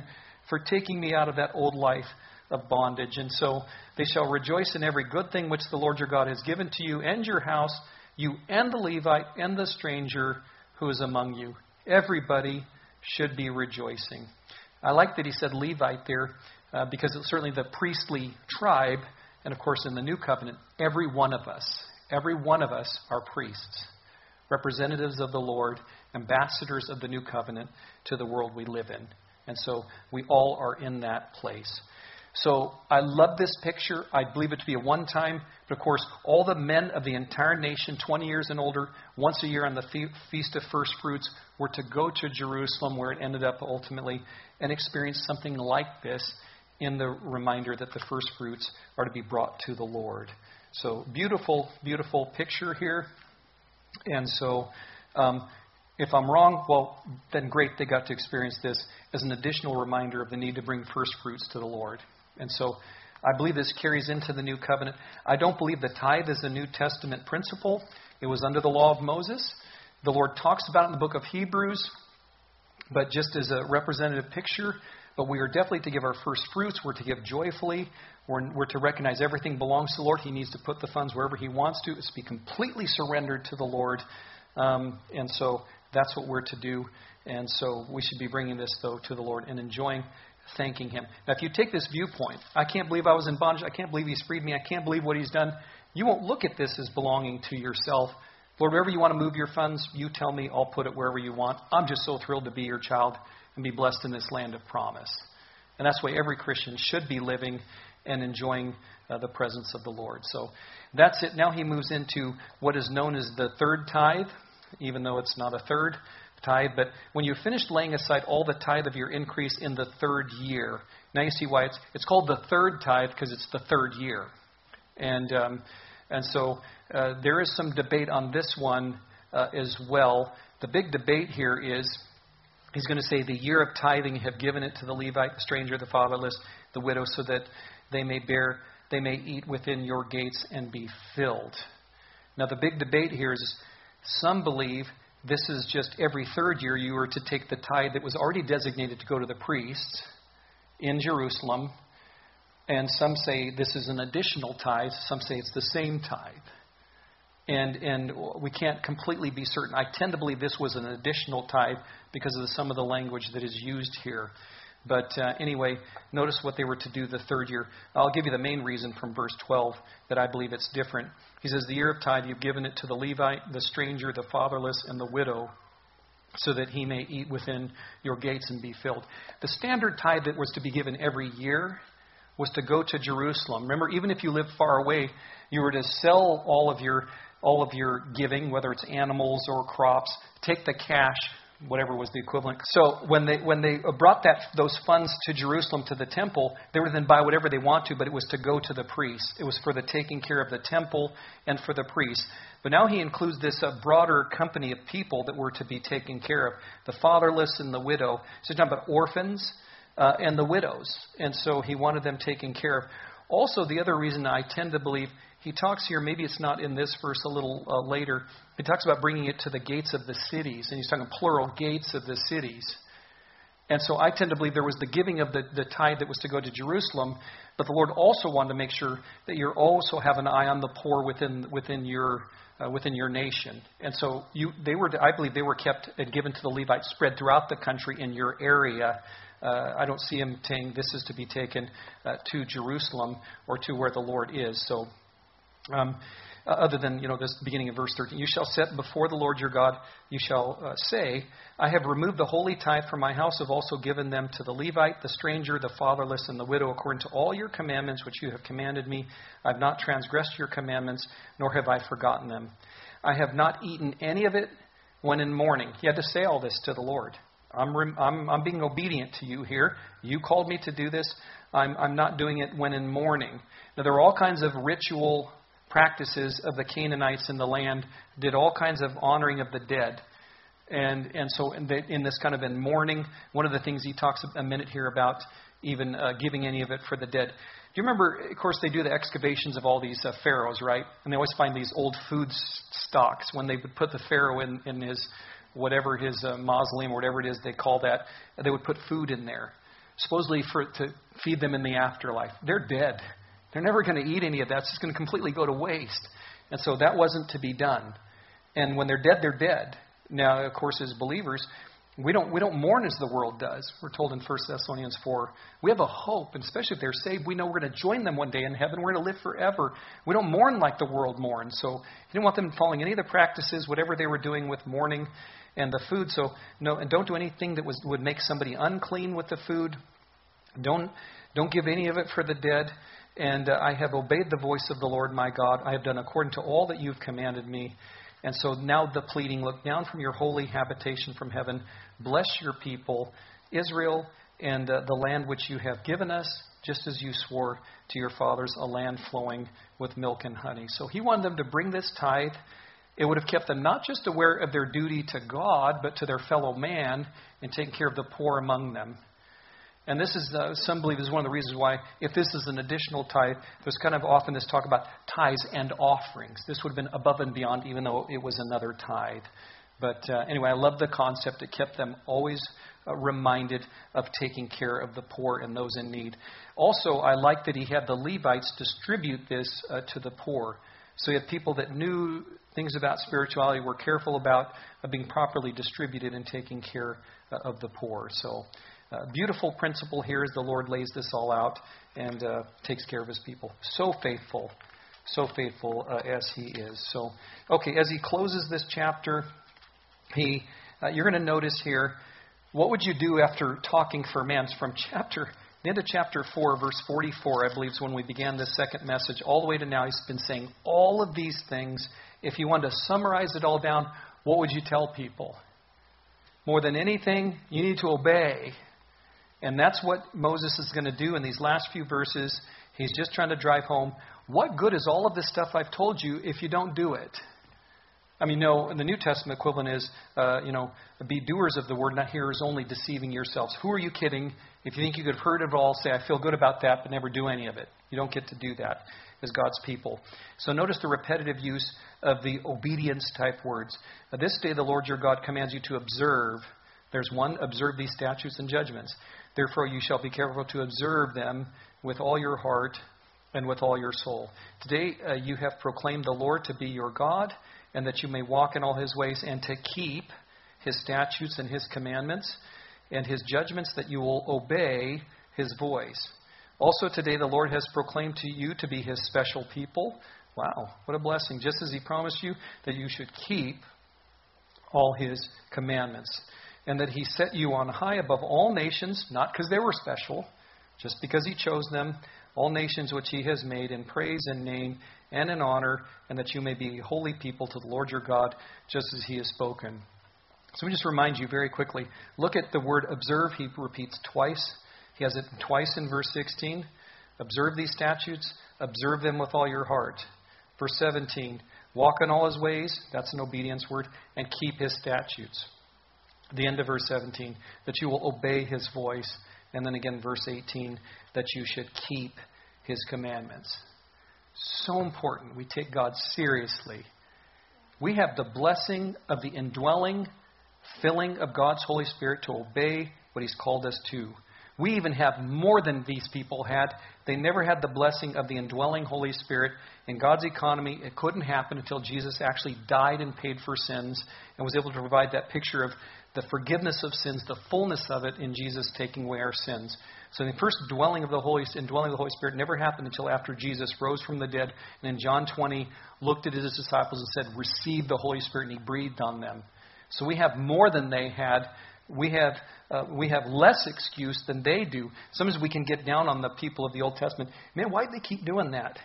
for taking me out of that old life of bondage. And so they shall rejoice in every good thing which the Lord your God has given to you and your house, you and the Levite and the stranger who is among you. Everybody should be rejoicing. I like that he said Levite there because it's certainly the priestly tribe. And of course, in the new covenant, every one of us are priests, representatives of the Lord, ambassadors of the new covenant to the world we live in. And so we all are in that place. So I love this picture. I believe it to be a one-time. But of course, all the men of the entire nation, 20 years and older, once a year on the Feast of First Fruits, were to go to Jerusalem, where it ended up ultimately, and experience something like this in the reminder that the first fruits are to be brought to the Lord. So beautiful, beautiful picture here. And so if I'm wrong, well, then great, they got to experience this as an additional reminder of the need to bring first fruits to the Lord. And so I believe this carries into the new covenant. I don't believe the tithe is a New Testament principle. It was under the law of Moses. The Lord talks about it in the book of Hebrews, but just as a representative picture. But we are definitely to give our first fruits. We're to give joyfully. We're to recognize everything belongs to the Lord. He needs to put the funds wherever He wants to. It's to be completely surrendered to the Lord. And so that's what we're to do. And so we should be bringing this, though, to the Lord and enjoying, thanking Him. Now, if you take this viewpoint, I can't believe I was in bondage. I can't believe He's freed me. I can't believe what He's done. You won't look at this as belonging to yourself. Lord, wherever you want to move your funds, you tell me. I'll put it wherever you want. I'm just so thrilled to be your child and be blessed in this land of promise. And that's the way every Christian should be living and enjoying the presence of the Lord. So that's it. Now he moves into what is known as the third tithe, even though it's not a third tithe. But when you've finished laying aside all the tithe of your increase in the third year, now you see why it's called the third tithe, because it's the third year. And so there is some debate on this one as well. The big debate here is, he's going to say, the year of tithing have given it to the Levite, the stranger, the fatherless, the widow, so that they may eat within your gates and be filled. Now the big debate here is, some believe this is just every third year you were to take the tithe that was already designated to go to the priests in Jerusalem. And some say this is an additional tithe. Some say it's the same tithe. And we can't completely be certain. I tend to believe this was an additional tithe because of some of the language that is used here. But anyway, notice what they were to do the third year. I'll give you the main reason from verse 12 that I believe it's different. He says, the year of tithe you've given it to the Levite, the stranger, the fatherless, and the widow, so that he may eat within your gates and be filled. The standard tithe that was to be given every year was to go to Jerusalem. Remember, even if you lived far away, you were to sell all of your giving, whether it's animals or crops, take the cash, whatever was the equivalent. So when they brought those funds to Jerusalem, to the temple, they were then buy whatever they want to, but it was to go to the priests. It was for the taking care of the temple and for the priests. But now he includes this broader company of people that were to be taken care of, the fatherless and the widow. So he's talking about orphans and the widows. And so he wanted them taken care of. Also, the other reason I tend to believe, he talks here, maybe it's not in this verse, a little later, he talks about bringing it to the gates of the cities. And he's talking plural, gates of the cities. And so I tend to believe there was the giving of the tithe that was to go to Jerusalem, but the Lord also wanted to make sure that you also have an eye on the poor within your nation. And so I believe they were kept and given to the Levites, spread throughout the country in your area. I don't see him saying this is to be taken to Jerusalem or to where the Lord is. So other than, this beginning of verse 13, you shall set before the Lord your God, you shall say, I have removed the holy tithe from my house, have also given them to the Levite, the stranger, the fatherless, and the widow, according to all your commandments which you have commanded me. I have not transgressed your commandments, nor have I forgotten them. I have not eaten any of it when in mourning. He had to say all this to the Lord. I'm being obedient to you here. You called me to do this. I'm not doing it when in mourning. Now, there are all kinds of ritual practices of the Canaanites in the land, did all kinds of honoring of the dead. And so in this kind of in mourning, one of the things he talks a minute here about even giving any of it for the dead. Do you remember, of course, they do the excavations of all these pharaohs, right? And they always find these old food stocks. When they would put the pharaoh in his mausoleum, or whatever it is they call that, they would put food in there. supposedly to feed them in the afterlife. They're dead. They're never going to eat any of that. It's just going to completely go to waste. And so that wasn't to be done. And when they're dead, they're dead. Now, of course, as believers, we don't mourn as the world does. We're told in 1 Thessalonians 4, we have a hope, and especially if they're saved, we know we're going to join them one day in heaven. We're going to live forever. We don't mourn like the world mourns. So he didn't want them following any of the practices, whatever they were doing with mourning and the food. So no, and don't do anything that would make somebody unclean with the food. Don't give any of it for the dead. And I have obeyed the voice of the Lord my God. I have done according to all that you've commanded me. And so now the pleading, look down from your holy habitation from heaven. Bless your people, Israel, and the land which you have given us, just as you swore to your fathers, a land flowing with milk and honey. So he wanted them to bring this tithe. It would have kept them not just aware of their duty to God, but to their fellow man and taking care of the poor among them. And this is, some believe, is one of the reasons why, if this is an additional tithe, there's kind of often this talk about tithes and offerings. This would have been above and beyond, even though it was another tithe. But anyway, I love the concept. It kept them always reminded of taking care of the poor and those in need. Also, I like that he had the Levites distribute this to the poor. So you had people that knew things about spirituality, were careful about being properly distributed and taking care of the poor. So beautiful principle here as the Lord lays this all out and takes care of his people. So faithful as he is. So, okay, as he closes this chapter, you're going to notice here, what would you do after talking for man? From the end of chapter 4, verse 44, I believe is when we began this second message, all the way to now, he's been saying all of these things. If you wanted to summarize it all down, what would you tell people? More than anything, you need to obey. And that's what Moses is going to do in these last few verses. He's just trying to drive home, what good is all of this stuff I've told you if you don't do it? I mean, no, in the New Testament equivalent is, be doers of the word, not hearers only, deceiving yourselves. Who are you kidding? If you think you could have heard it all, say, I feel good about that, but never do any of it. You don't get to do that as God's people. So notice the repetitive use of the obedience type words. This day the Lord your God commands you to observe. There's one, observe these statutes and judgments. Therefore you shall be careful to observe them with all your heart and with all your soul. Today you have proclaimed the Lord to be your God, and that you may walk in all his ways, and to keep his statutes and his commandments and his judgments, that you will obey his voice. Also today the Lord has proclaimed to you to be his special people. Wow, what a blessing. Just as he promised you that you should keep all his commandments. And that he set you on high above all nations, not because they were special, just because he chose them, all nations which he has made in praise and name and in honor, and that you may be a holy people to the Lord your God, just as he has spoken. So let me just remind you very quickly. Look at the word observe. He repeats twice. He has it twice in verse 16. Observe these statutes. Observe them with all your heart. Verse 17. Walk in all his ways. That's an obedience word. And keep his statutes. The end of verse 17. That you will obey his voice. And then again, verse 18. That you should keep his commandments. So important. We take God seriously. We have the blessing of the indwelling, filling of God's Holy Spirit to obey what he's called us to. We even have more than these people had. They never had the blessing of the indwelling Holy Spirit. In God's economy, it couldn't happen until Jesus actually died and paid for sins and was able to provide that picture of the forgiveness of sins, the fullness of it in Jesus taking away our sins. So the first indwelling of the Holy Spirit never happened until after Jesus rose from the dead. And in John 20, looked at his disciples and said, receive the Holy Spirit, and he breathed on them. So we have more than they had. We have less excuse than they do. Sometimes we can get down on the people of the Old Testament. Man, why do they keep doing that?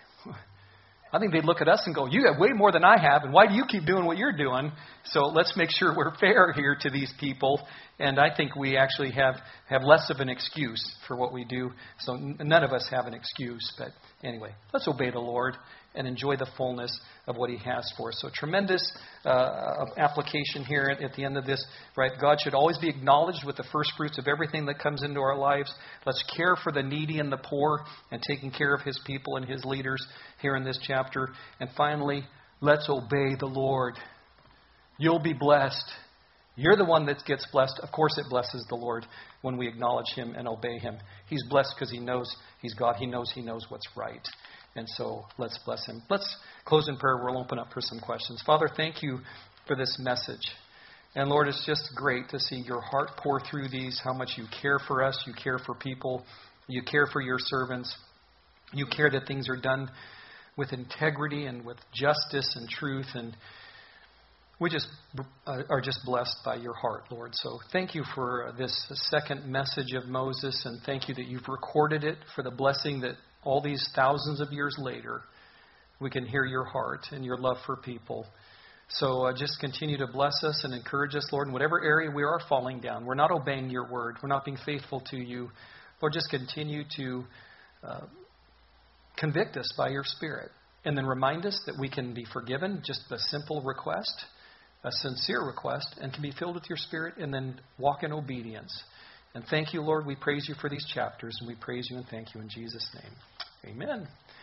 I think they'd look at us and go, you have way more than I have, and why do you keep doing what you're doing? So let's make sure we're fair here to these people. And I think we actually have less of an excuse for what we do. So none of us have an excuse. But anyway, let's obey the Lord and enjoy the fullness of what he has for us. So tremendous application here at the end of this. Right? God should always be acknowledged with the first fruits of everything that comes into our lives. Let's care for the needy and the poor and taking care of his people and his leaders here in this chapter. And finally, let's obey the Lord. You'll be blessed. You're the one that gets blessed. Of course it blesses the Lord when we acknowledge Him and obey Him. He's blessed because He knows He's God. He knows what's right. And so let's bless Him. Let's close in prayer. We'll open up for some questions. Father, thank you for this message. And Lord, it's just great to see your heart pour through these, how much you care for us, you care for people, you care for your servants. You care that things are done with integrity and with justice and truth. And we just are just blessed by your heart, Lord. So thank you for this second message of Moses, and thank you that you've recorded it for the blessing that all these thousands of years later, we can hear your heart and your love for people. So just continue to bless us and encourage us, Lord, in whatever area we are falling down. We're not obeying your word. We're not being faithful to you. Lord, just continue to convict us by your Spirit. And then remind us that we can be forgiven, just a simple request, a sincere request, and can be filled with your Spirit and then walk in obedience. And thank you, Lord. We praise you for these chapters, and we praise you and thank you in Jesus' name. Amen.